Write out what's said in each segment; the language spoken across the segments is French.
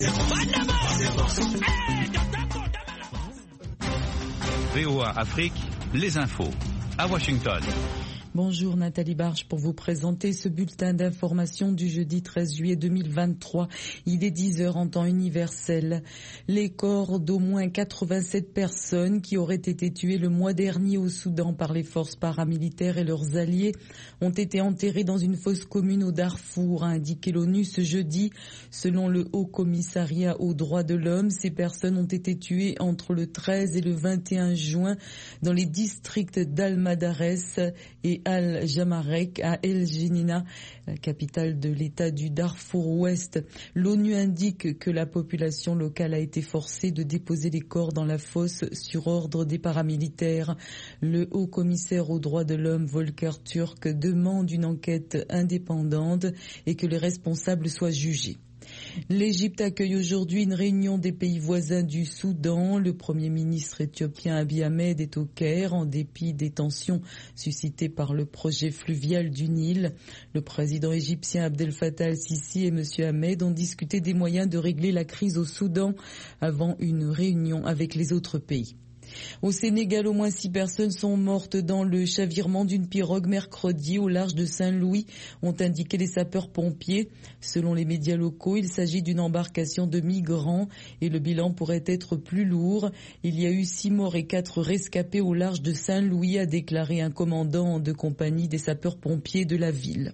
VOA Afrique, les infos, à Washington. Bonjour Nathalie Barge pour vous présenter ce bulletin d'information du jeudi 13 juillet 2023. Il est 10h en temps universel. Les corps d'au moins 87 personnes qui auraient été tuées le mois dernier au Soudan par les forces paramilitaires et leurs alliés ont été enterrés dans une fosse commune au Darfour, a indiqué l'ONU ce jeudi. Selon le Haut Commissariat aux droits de l'homme, ces personnes ont été tuées entre le 13 et le 21 juin dans les districts d'Al-Madarès et Al-Jamarek à El Génina, la capitale de l'État du Darfour Ouest. L'ONU indique que la population locale a été forcée de déposer les corps dans la fosse sur ordre des paramilitaires. Le haut commissaire aux droits de l'homme, Volker Turk, demande une enquête indépendante et que les responsables soient jugés. L'Égypte accueille aujourd'hui une réunion des pays voisins du Soudan. Le Premier ministre éthiopien Abiy Ahmed est au Caire en dépit des tensions suscitées par le projet fluvial du Nil. Le président égyptien Abdel Fattah el-Sisi et M. Ahmed ont discuté des moyens de régler la crise au Soudan avant une réunion avec les autres pays. Au Sénégal, au moins 6 personnes sont mortes dans le chavirement d'une pirogue mercredi au large de Saint-Louis, ont indiqué les sapeurs-pompiers. Selon les médias locaux, il s'agit d'une embarcation de migrants et le bilan pourrait être plus lourd. Il y a eu 6 morts et 4 rescapés au large de Saint-Louis, a déclaré un commandant de compagnie des sapeurs-pompiers de la ville.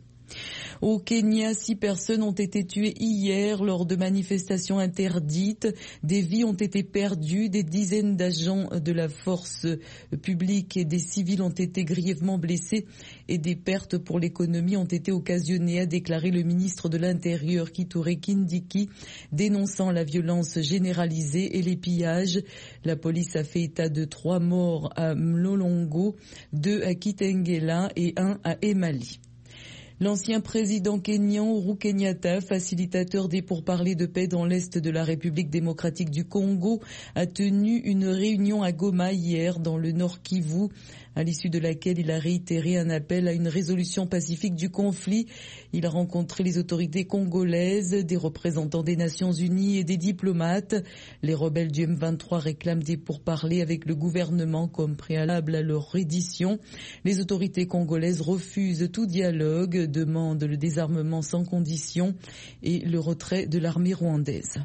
Au Kenya, 6 personnes ont été tuées hier lors de manifestations interdites. Des vies ont été perdues, des dizaines d'agents de la force publique et des civils ont été grièvement blessés et des pertes pour l'économie ont été occasionnées, a déclaré le ministre de l'Intérieur Kithure Kindiki, dénonçant la violence généralisée et les pillages. La police a fait état de 3 morts à Mlolongo, 2 à Kitengela et 1 à Emali. L'ancien président kényan Uhuru Kenyatta, facilitateur des pourparlers de paix dans l'est de la République démocratique du Congo, a tenu une réunion à Goma hier dans le Nord Kivu, à l'issue de laquelle il a réitéré un appel à une résolution pacifique du conflit. Il a rencontré les autorités congolaises, des représentants des Nations Unies et des diplomates. Les rebelles du M23 réclament des pourparlers avec le gouvernement comme préalable à leur reddition. Les autorités congolaises refusent tout dialogue, demandent le désarmement sans condition et le retrait de l'armée rwandaise.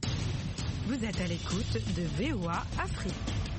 Vous êtes à l'écoute de VOA Afrique.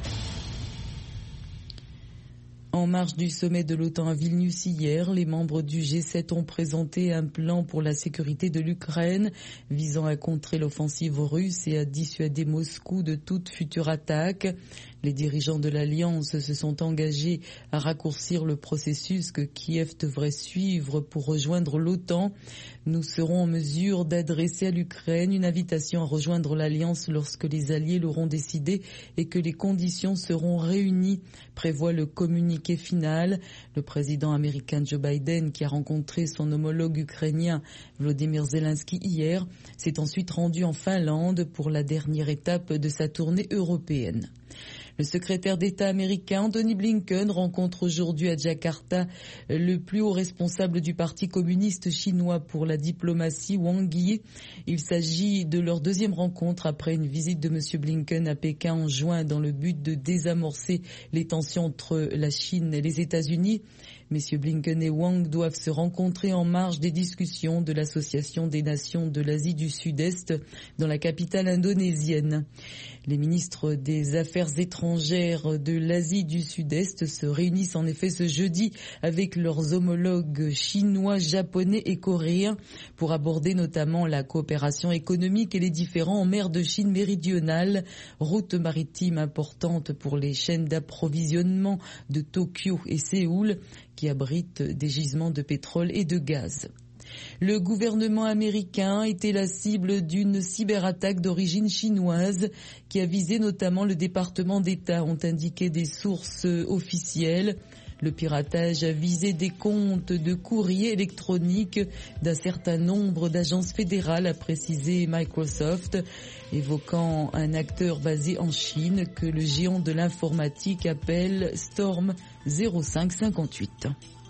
En marge du sommet de l'OTAN à Vilnius hier, les membres du G7 ont présenté un plan pour la sécurité de l'Ukraine visant à contrer l'offensive russe et à dissuader Moscou de toute future attaque. Les dirigeants de l'Alliance se sont engagés à raccourcir le processus que Kiev devrait suivre pour rejoindre l'OTAN. Nous serons en mesure d'adresser à l'Ukraine une invitation à rejoindre l'Alliance lorsque les alliés l'auront décidé et que les conditions seront réunies, prévoit le communiqué final. Le président américain Joe Biden, qui a rencontré son homologue ukrainien Volodymyr Zelensky hier, s'est ensuite rendu en Finlande pour la dernière étape de sa tournée européenne. Le secrétaire d'État américain Anthony Blinken rencontre aujourd'hui à Jakarta le plus haut responsable du Parti communiste chinois pour la diplomatie, Wang Yi. Il s'agit de leur deuxième rencontre après une visite de M. Blinken à Pékin en juin dans le but de désamorcer les tensions entre la Chine et les États-Unis. Messieurs Blinken et Wang doivent se rencontrer en marge des discussions de l'Association des Nations de l'Asie du Sud-Est dans la capitale indonésienne. Les ministres des Affaires étrangères de l'Asie du Sud-Est se réunissent en effet ce jeudi avec leurs homologues chinois, japonais et coréens pour aborder notamment la coopération économique et les différends en mer de Chine méridionale, route maritime importante pour les chaînes d'approvisionnement de Tokyo et Séoul qui abritent des gisements de pétrole et de gaz. Le gouvernement américain était la cible d'une cyberattaque d'origine chinoise qui a visé notamment le département d'État, ont indiqué des sources officielles. Le piratage a visé des comptes de courrier électronique d'un certain nombre d'agences fédérales, a précisé Microsoft, évoquant un acteur basé en Chine que le géant de l'informatique appelle Storm 0558.